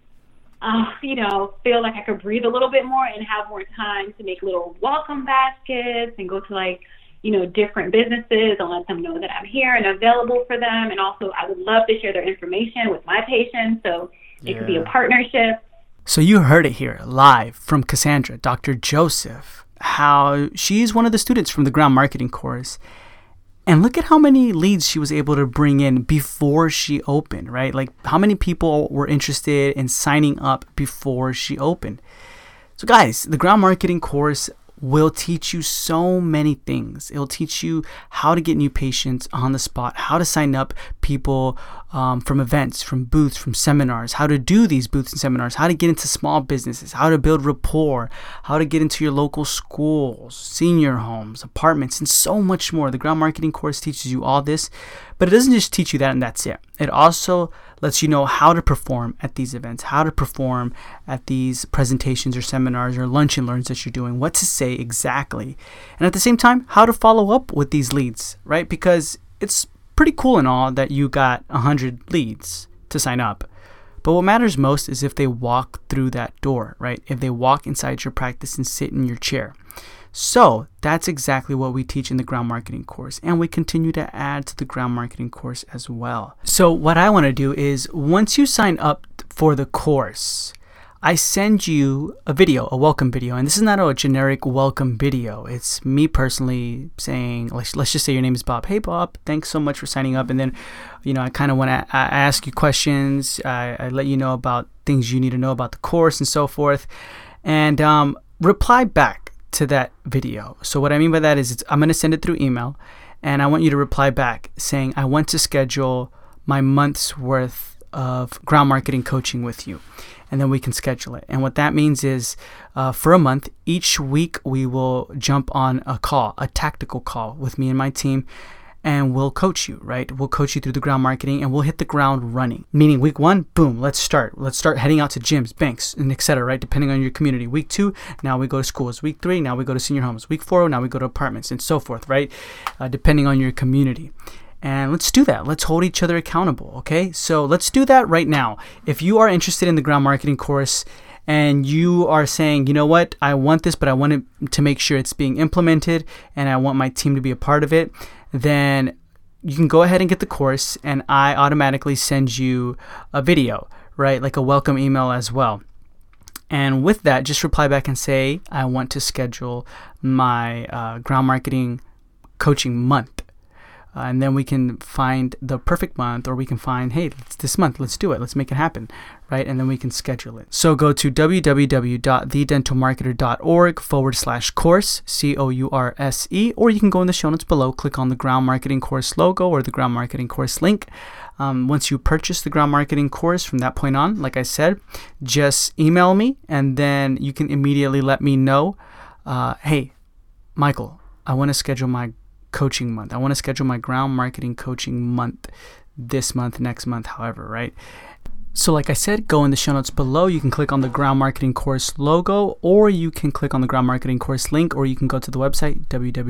uh, you know, feel like I could breathe a little bit more and have more time to make little welcome baskets and go to, like, you know, different businesses and let them know that I'm here and available for them. And also, I would love to share their information with my patients. So it yeah. could be a partnership. So you heard it here live from Cassandra, Doctor Joseph, how she's one of the students from the ground marketing course. And look at how many leads she was able to bring in before she opened, right? Like how many people were interested in signing up before she opened. So guys, the ground marketing course, will teach you so many things. It'll teach you how to get new patients on the spot, how to sign up people um, from events, from booths, from seminars, how to do these booths and seminars, how to get into small businesses, how to build rapport, how to get into your local schools, senior homes, apartments, and so much more. The Ground Marketing course teaches you all this, but it doesn't just teach you that and that's it. It also lets you know how to perform at these events, how to perform at these presentations or seminars or lunch and learns that you're doing, what to say exactly. And at the same time, how to follow up with these leads, right? Because it's pretty cool and all that you got one hundred leads to sign up. But what matters most is if they walk through that door, right? If they walk inside your practice and sit in your chair. So that's exactly what we teach in the Ground Marketing course, and we continue to add to the Ground Marketing course as well. So what I want to do is, once you sign up for the course, I send you a video, a welcome video, and this is not a generic welcome video. It's me personally saying, let's, let's just say your name is Bob. Hey Bob, thanks so much for signing up. And then, you know, I kind of want to ask you questions. I, I let you know about things you need to know about the course and so forth, and um, reply back to that video. So what I mean by that is it's, I'm going to send it through email, and I want you to reply back saying, I want to schedule my month's worth of Ground Marketing coaching with you, and then we can schedule it. And what that means is uh, for a month, each week we will jump on a call, a tactical call with me and my team, and we'll coach you, right? We'll coach you through the Ground Marketing, and we'll hit the ground running. Meaning week one, boom, let's start. Let's start heading out to gyms, banks, and et cetera, right? Depending on your community. Week two, now we go to schools. Week three, now we go to senior homes. Week four, now we go to apartments, and so forth, right? Uh, depending on your community. And let's do that. Let's hold each other accountable, okay? So let's do that right now. If you are interested in the Ground Marketing course, and you are saying, you know what, I want this, but I want it to make sure it's being implemented, and I want my team to be a part of it, then you can go ahead and get the course, and I automatically send you a video, right? Like a welcome email as well. And with that, just reply back and say, I want to schedule my uh, Ground Marketing coaching month. Uh, and then we can find the perfect month, or we can find, hey, it's this month, let's do it, let's make it happen, right? And then we can schedule it. So go to www.thedentalmarketer.org forward slash course, C O U R S E, or you can go in the show notes below, click on the Ground Marketing course logo or the Ground Marketing course link. Um, once you purchase the Ground Marketing course, from that point on, like I said, just email me, and then you can immediately let me know, uh, hey, Michael, I want to schedule my coaching month. I want to schedule my Ground Marketing coaching month this month, next month, however, right? So like I said, go in the show notes below. You can click on the Ground Marketing course logo, or you can click on the Ground Marketing course link, or you can go to the website,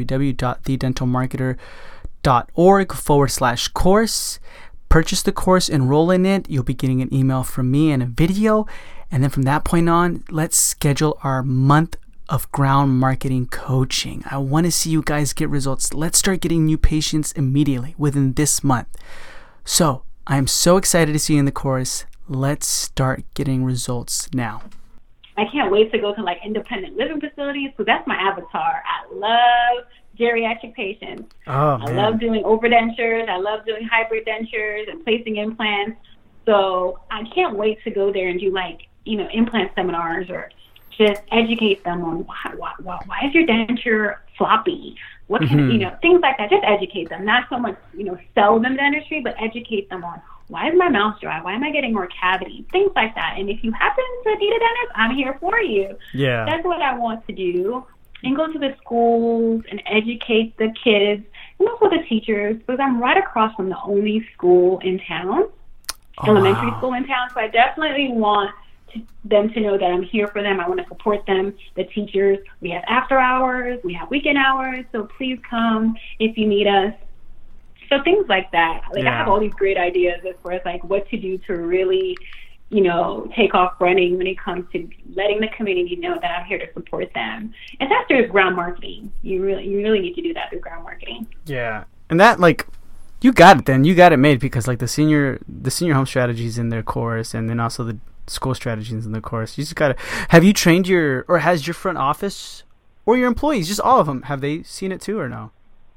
www.thedentalmarketer.org forward slash course. Purchase the course, enroll in it. You'll be getting an email from me and a video. And then from that point on, let's schedule our month of Ground Marketing coaching. I want to see you guys get results. Let's start getting new patients immediately within this month. So I am so excited to see you in the course. Let's start getting results now. I can't wait to go to like independent living facilities, because that's my avatar. I love geriatric patients. Oh, I man. love doing overdentures. I love doing hybrid dentures and placing implants. So I can't wait to go there and do like, you know, implant seminars, or just educate them on why, why, why, why is your denture floppy? What can, Mm-hmm. you know, things like that. Just educate them. Not so much, you know, sell them dentistry, but educate them on why is my mouth dry? Why am I getting more cavities? Things like that. And if you happen to need a dentist, I'm here for you. Yeah. That's what I want to do. And go to the schools and educate the kids and also the teachers, because I'm right across from the only school in town, Oh, elementary wow. school in town. So I definitely want to, them to know that I'm here for them. I want to support them, the teachers. We have after hours, we have weekend hours, so please come if you need us. So things like that. Like Yeah. I have all these great ideas as far as like what to do to really, you know, take off running when it comes to letting the community know that I'm here to support them. And that's through Ground Marketing. You really, you really need to do that through Ground Marketing. Yeah. And that, like, you got it then. You got it made, because like the senior the senior home strategies in their course, and then also the school strategies in the course. You just got to, have you trained your, or has your front office or your employees, just all of them, have they seen it too or no?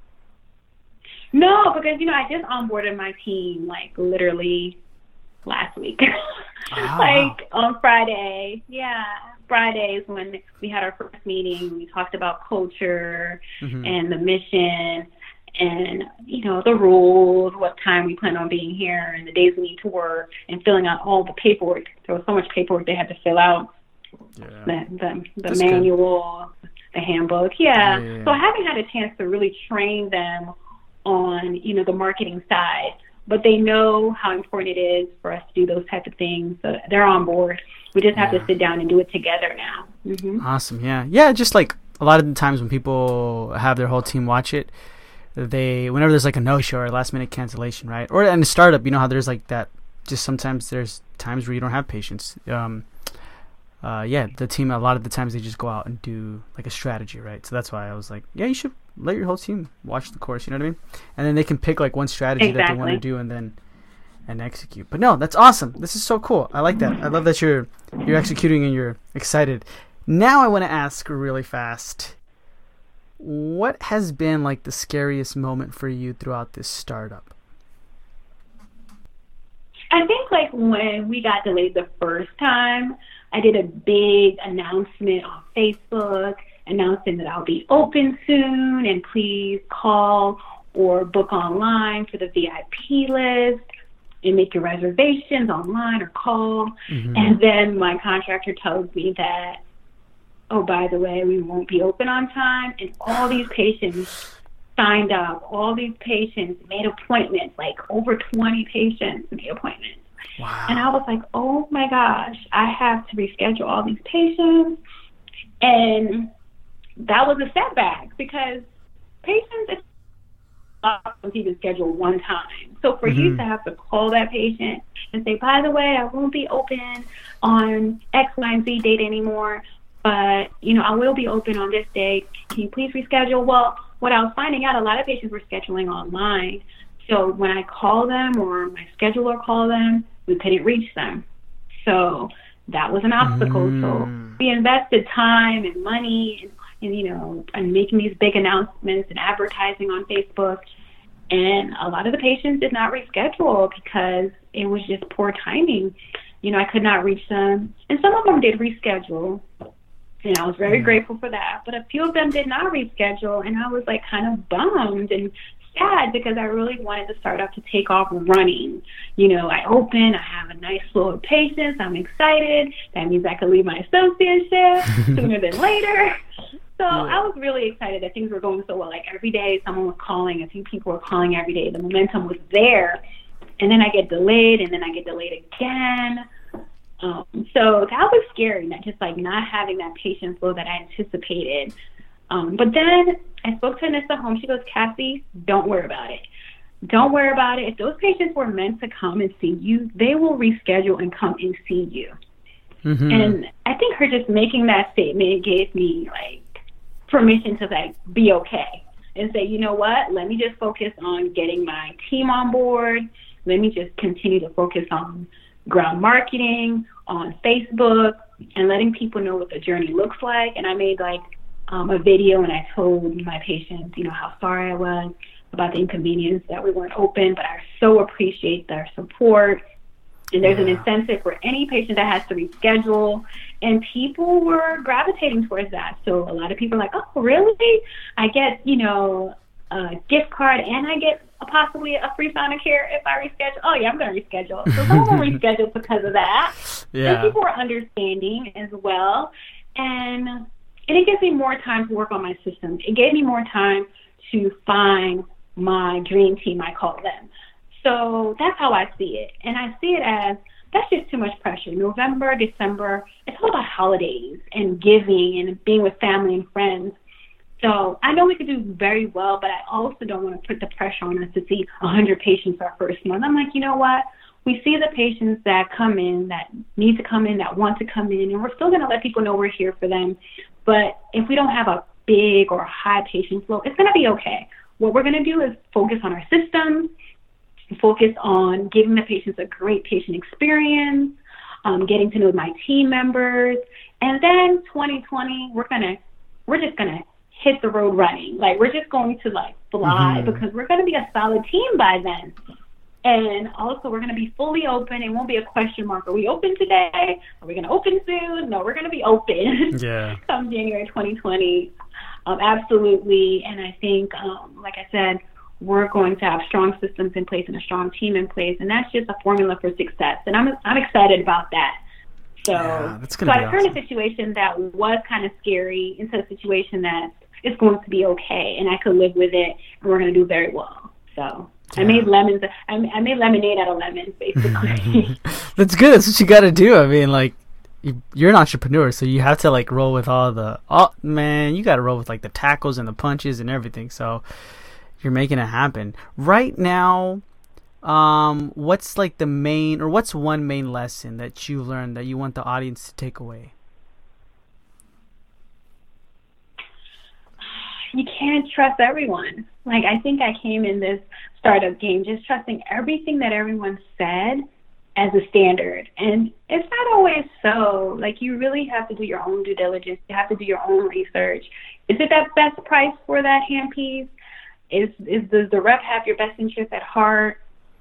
No, because, you know, I just onboarded my team like literally last week. Ah. Like on Friday. Yeah. Fridays when we had our first meeting, we talked about culture mm-hmm. and the mission and, you know, the rules, what time we plan on being here and the days we need to work and filling out all the paperwork. There was so much paperwork they had to fill out. Yeah. The, the, the That's manual, good. The handbook. Yeah. Yeah, yeah. So I haven't had a chance to really train them on, you know, the marketing side, but they know how important it is for us to do those type of things. So they're on board. We just have yeah. to sit down and do it together now. Mm-hmm. Awesome. Yeah. Yeah. Just like a lot of the times when people have their whole team watch it, they, whenever there's like a no-show or a last minute cancellation, right? Or in a startup, you know how there's like that, just sometimes there's times where you don't have patience. Um, uh, yeah, the team, a lot of the times they just go out and do like a strategy, right? So that's why I was like, yeah, you should let your whole team watch the course, you know what I mean? And then they can pick like one strategy Exactly. that they want to do and then and execute. But no, that's awesome. This is so cool. I like that. I love that you're you're executing and you're excited. Now I want to ask really fast, what has been like the scariest moment for you throughout this startup? I think like when we got delayed the first time, I did a big announcement on Facebook announcing that I'll be open soon and please call or book online for the V I P list and make your reservations online or call. Mm-hmm. And then my contractor tells me that, oh, by the way, we won't be open on time. And all these patients signed up. All these patients made appointments, like over twenty patients made appointments. Wow. And I was like, oh, my gosh, I have to reschedule all these patients. And that was a setback because patients don't even schedule one time. So for mm-hmm. you to have to call that patient and say, by the way, I won't be open on X, Y, and Z date anymore, but, you know, I will be open on this date. Can you please reschedule? Well, what I was finding out, a lot of patients were scheduling online. So when I call them or my scheduler call them, we couldn't reach them. So that was an obstacle. Mm. So we invested time and money and, and, you know, and making these big announcements and advertising on Facebook. And a lot of the patients did not reschedule because it was just poor timing. You know, I could not reach them. And some of them did reschedule. And I was very mm. grateful for that. But a few of them did not reschedule. And I was like kind of bummed and sad because I really wanted the startup to take off running. You know, I open, I have a nice flow of patients, I'm excited. That means I could leave my associateship sooner than later. So yeah. I was really excited that things were going so well. Like every day someone was calling, a few people were calling every day. The momentum was there. And then I get delayed and then I get delayed again. Um, so that was scary, not just like not having that patient flow that I anticipated. Um, but then I spoke to Anissa Home. She goes, Cassie, don't worry about it. Don't worry about it. If those patients were meant to come and see you, they will reschedule and come and see you. Mm-hmm. And I think her just making that statement gave me like permission to like be okay and say, you know what, let me just focus on getting my team on board. Let me just continue to focus on ground marketing, on Facebook, and letting people know what the journey looks like. And I made like Um, a video and I told my patients, you know, how sorry I was about the inconvenience that we weren't open, but I so appreciate their support. And there's yeah. an incentive for any patient that has to reschedule. And people were gravitating towards that. So a lot of people are like, oh, really? I get, you know, a gift card and I get a, possibly a free Sonicare if I reschedule. Oh, yeah, I'm going to reschedule. So someone will reschedule because of that. Yeah. And people were understanding as well. And And it gives me more time to work on my systems. It gave me more time to find my dream team, I call them. So that's how I see it. And I see it as that's just too much pressure. November, December, it's all about holidays and giving and being with family and friends. So I know we could do very well, but I also don't want to put the pressure on us to see one hundred patients our first month. I'm like, you know what? We see the patients that come in, that need to come in, that want to come in, and we're still going to let people know we're here for them. But if we don't have a big or high patient flow, it's going to be okay. What we're going to do is focus on our systems, focus on giving the patients a great patient experience, um, getting to know my team members, and then twenty twenty, we're gonna, we're just going to hit the road running. Like we're just going to like fly mm-hmm. because we're going to be a solid team by then. And also, we're going to be fully open. It won't be a question mark. Are we open today? Are we going to open soon? No, we're going to be open. Yeah. Come January twenty twenty. Um, absolutely. And I think, um, like I said, we're going to have strong systems in place and a strong team in place. And that's just a formula for success. And I'm I'm excited about that. So, yeah, that's so gonna I be turned awesome. a situation that was kind of scary into a situation that is going to be okay. And I could live with it. And we're going to do very well. So. Yeah. I made lemons. I I made lemonade out of lemons, basically. That's good. That's what you got to do. I mean, like, you, you're an entrepreneur, so you have to like roll with all the. Oh man, you got to roll with like the tackles and the punches and everything. So you're making it happen right now. Um, what's like the main, or what's one main lesson that you learned that you want the audience to take away? You can't trust everyone. Like, I think I came in this startup game just trusting everything that everyone said as a standard. And it's not always so. Like, you really have to do your own due diligence. You have to do your own research. Is it that best price for that handpiece? Is, is does the rep have your best interest at heart?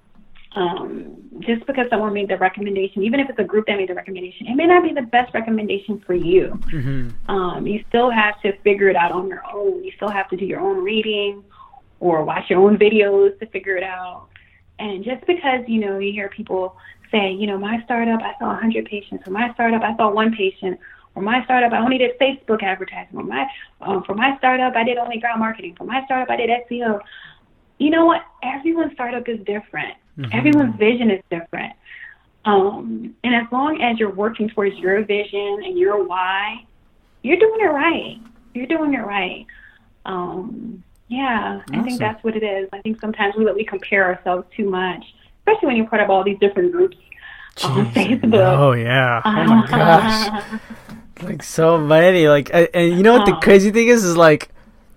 Um, just because someone made the recommendation, even if it's a group that made the recommendation, it may not be the best recommendation for you. Mm-hmm. Um, you still have to figure it out on your own. You still have to do your own reading or watch your own videos to figure it out. And just because, you know, you hear people say, you know, my startup, I saw one hundred patients, or my startup, I saw one patient, or my startup, I only did Facebook advertising, or my, um, for my startup, I did only ground marketing, for my startup, I did S E O. You know what? Everyone's startup is different. Mm-hmm. Everyone's vision is different. Um, and as long as you're working towards your vision and your why, you're doing it right. You're doing it right. Um, yeah, awesome. I think that's what it is. I think sometimes we we compare ourselves too much, especially when you're part of all these different groups on Facebook. Oh, yeah. Oh, my gosh. Like, so many. Like, and, and you know what the crazy thing is? Is like,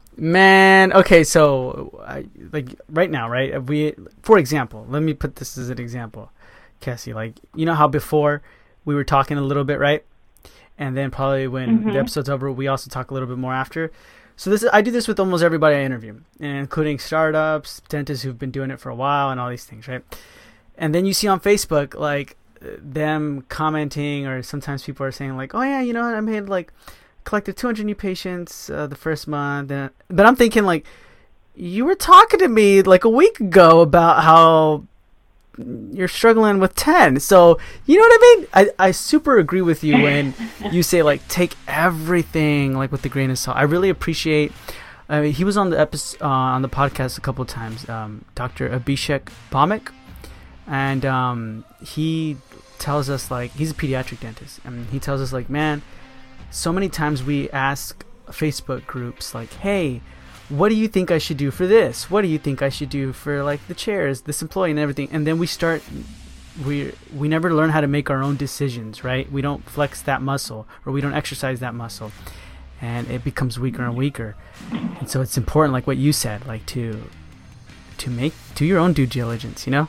man, okay, so I, like right now, right? We, for example, let me put this as an example, Cassie. Like, you know how before we were talking a little bit, right? And then probably when mm-hmm. the episode's over, we also talk a little bit more after. So this, I do this with almost everybody I interview, including startups, dentists who've been doing it for a while, and all these things, right? And then you see on Facebook, like, them commenting, or sometimes people are saying like, oh yeah, you know what, I made like. collected two hundred new patients uh, the first month, and, but I'm thinking like, you were talking to me like a week ago about how you're struggling with ten. So you know what I mean? I, I super agree with you when you say like take everything like with a grain of salt. I really appreciate. I mean, he was on the episode uh, on the podcast a couple of times, um, Doctor Abhishek Bhamik, and um, he tells us like he's a pediatric dentist, and he tells us like, man. So many times we ask Facebook groups like, hey, what do you think I should do for this? What do you think I should do for like the chairs, this employee and everything? And then we start, we we never learn how to make our own decisions, right? We don't flex that muscle, or we don't exercise that muscle, and it becomes weaker and weaker. And so it's important, like what you said, like to to make, do your own due diligence, you know?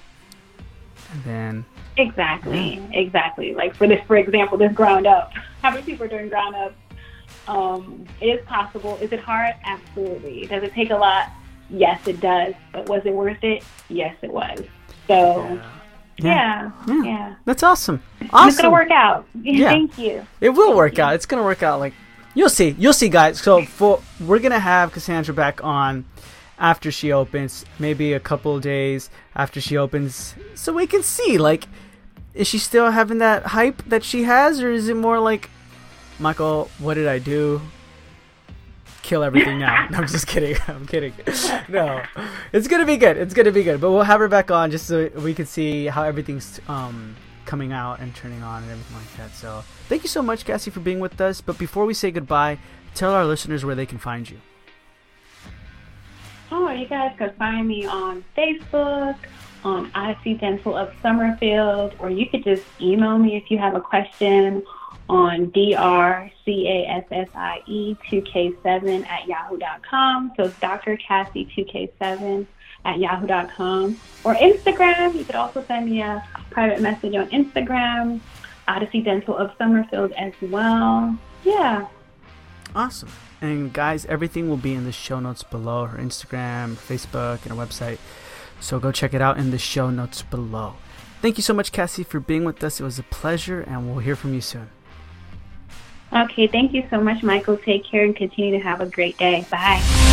And then... Exactly, exactly. Like for this, for example, this ground up. How many people are doing ground up? Um, it is possible. Is it hard? Absolutely. Does it take a lot? Yes, it does. But was it worth it? Yes, it was. So, yeah, yeah. yeah. yeah. That's awesome. Awesome. And it's gonna work out. Yeah. Thank you. It will Thank work you. out. It's gonna work out. Like you'll see. You'll see, guys. So for we're gonna have Cassandra back on after she opens, maybe a couple of days after she opens, so we can see like. Is she still having that hype that she has, or is it more like, Michael, what did I do? Kill everything now. No, I'm just kidding. I'm kidding. No, it's gonna be good. It's gonna be good. But we'll have her back on just so we can see how everything's um coming out and turning on and everything like that. So thank you so much, Cassie, for being with us. But before we say goodbye, tell our listeners where they can find you. Oh, you guys can find me on Facebook. Um, Odyssey Dental of Summerfield, or you could just email me if you have a question on D R C A S S I E two K seven at yahoo dot com. So it's Doctor Cassie two K seven at yahoo dot com. Or Instagram, you could also send me a private message on Instagram, Odyssey Dental of Summerfield as well. Yeah. Awesome. And guys, everything will be in the show notes below, her Instagram, Facebook, and her website. So go check it out in the show notes below. Thank you so much, Cassie, for being with us. It was a pleasure, and we'll hear from you soon. Okay, thank you so much, Michael. Take care and continue to have a great day. Bye.